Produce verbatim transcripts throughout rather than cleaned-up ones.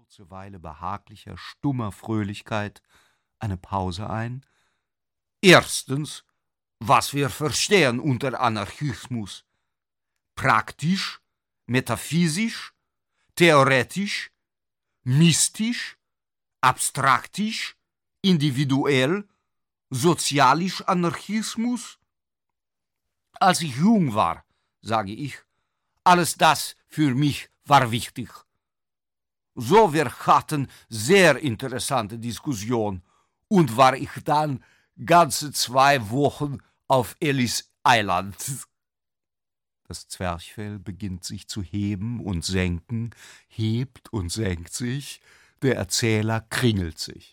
kurze Weile behaglicher, stummer Fröhlichkeit eine Pause ein. Erstens, was wir verstehen unter Anarchismus. Praktisch, metaphysisch, theoretisch, mystisch, abstraktisch, individuell, sozialisch Anarchismus? Als ich jung war, sage ich, alles das für mich war wichtig. So, wir hatten sehr interessante Diskussion und war ich dann ganze zwei Wochen auf Ellis Island. Das Zwerchfell beginnt sich zu heben und senken, hebt und senkt sich, der Erzähler kringelt sich.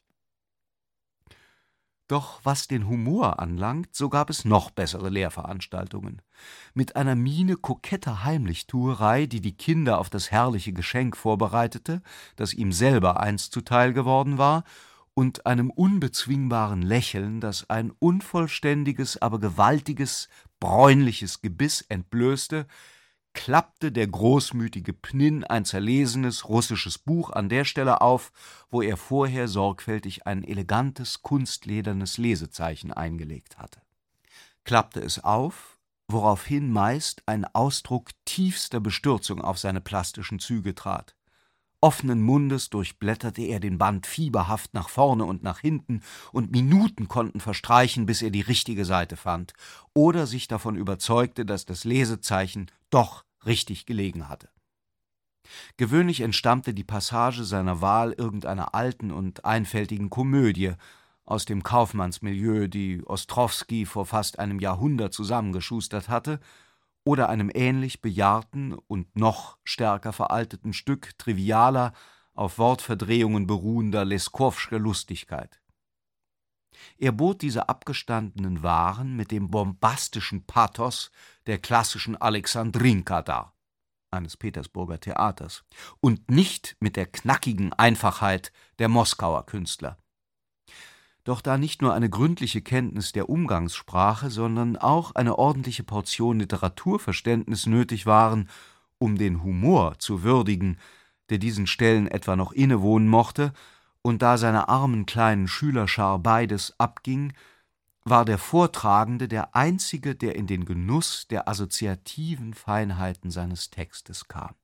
Doch was den Humor anlangt, so gab es noch bessere Lehrveranstaltungen. Mit einer Miene koketter Heimlichtuerei, die die Kinder auf das herrliche Geschenk vorbereitete, das ihm selber einst zuteil geworden war, und einem unbezwingbaren Lächeln, das ein unvollständiges, aber gewaltiges, bräunliches Gebiss entblößte, klappte der großmütige Pnin ein zerlesenes russisches Buch an der Stelle auf, wo er vorher sorgfältig ein elegantes, kunstledernes Lesezeichen eingelegt hatte. Klappte es auf, woraufhin meist ein Ausdruck tiefster Bestürzung auf seine plastischen Züge trat. Offenen Mundes durchblätterte er den Band fieberhaft nach vorne und nach hinten, und Minuten konnten verstreichen, bis er die richtige Seite fand oder sich davon überzeugte, dass das Lesezeichen doch richtig gelegen hatte. Gewöhnlich entstammte die Passage seiner Wahl irgendeiner alten und einfältigen Komödie aus dem Kaufmannsmilieu, die Ostrowski vor fast einem Jahrhundert zusammengeschustert hatte, oder einem ähnlich bejahrten und noch stärker veralteten Stück trivialer, auf Wortverdrehungen beruhender Leskovsche Lustigkeit. Er bot diese abgestandenen Waren mit dem bombastischen Pathos der klassischen Alexandrinka dar, eines Petersburger Theaters, und nicht mit der knackigen Einfachheit der Moskauer Künstler. Doch da nicht nur eine gründliche Kenntnis der Umgangssprache, sondern auch eine ordentliche Portion Literaturverständnis nötig waren, um den Humor zu würdigen, der diesen Stellen etwa noch innewohnen mochte, und da seiner armen kleinen Schülerschar beides abging, war der Vortragende der Einzige, der in den Genuss der assoziativen Feinheiten seines Textes kam.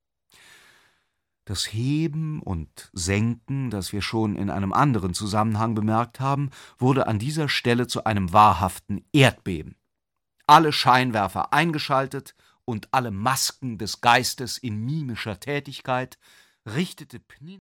Das Heben und Senken, das wir schon in einem anderen Zusammenhang bemerkt haben, wurde an dieser Stelle zu einem wahrhaften Erdbeben. Alle Scheinwerfer eingeschaltet und alle Masken des Geistes in mimischer Tätigkeit richtete Pnin